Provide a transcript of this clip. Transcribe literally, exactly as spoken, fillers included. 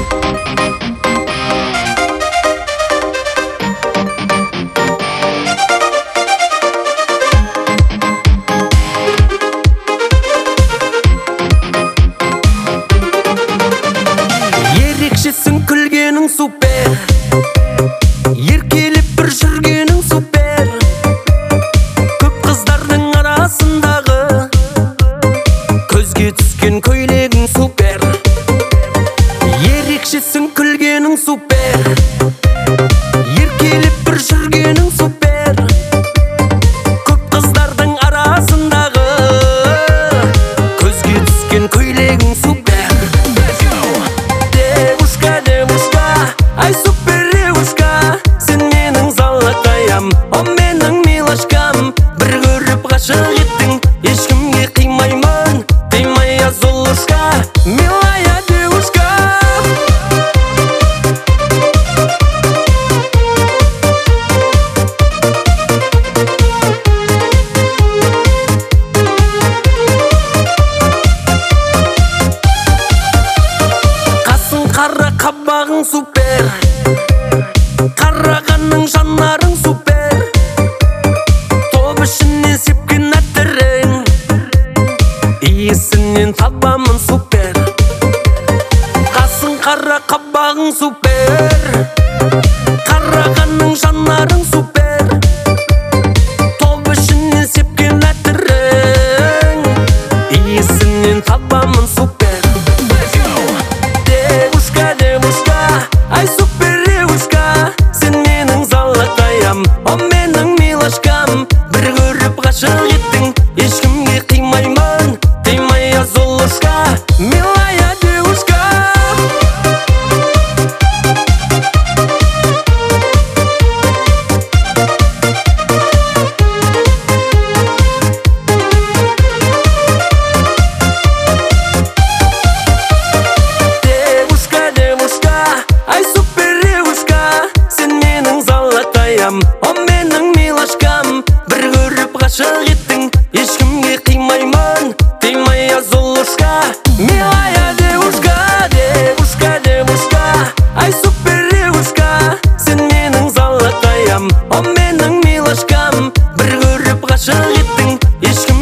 Ерекшесің күлгенің супер, еркелеп бір жүргенің супер, көп қыздардың арасындағы көзге түскен көйлегің супер. Ерекшесің күлгенің супер, еркелеп бір жүргенің супер, көп қыздардың арасындағы көзге түскен көйлегің супер. Ай супер девушка, сен менің золотаям, о менің милашкам. Бір көріп ғашық еттің, ешкімге қимаймын, қимая Золушка, милая девушка. Қасың қара, қабағың супер, қарағанның жанарың супер, топ ішінен сепкен әтірің, иісінен табамын супер. Қасың қара, қабағың супер, қарағанның жанарың супер, топ ішінен сепкен әтірің, иісінен табамын супер. Ай супер девушка, сен менің золотаям, о менің милашкам. Бір көріп ғашық еттің, ешкімге қимаймын, қимая Золушка, милая девушка. Девушка, девушка, ай супер девушка, сен менің золотаям, о менің милашкам. Бір көріп ғашық еттің, ешкімге қимаймын, қимая Золушка, милая девушка. Девушка, девушка, ай супер девушка, сен менің золотаям, о менің милашкам. Бір көріп ғашық еттің, ешкім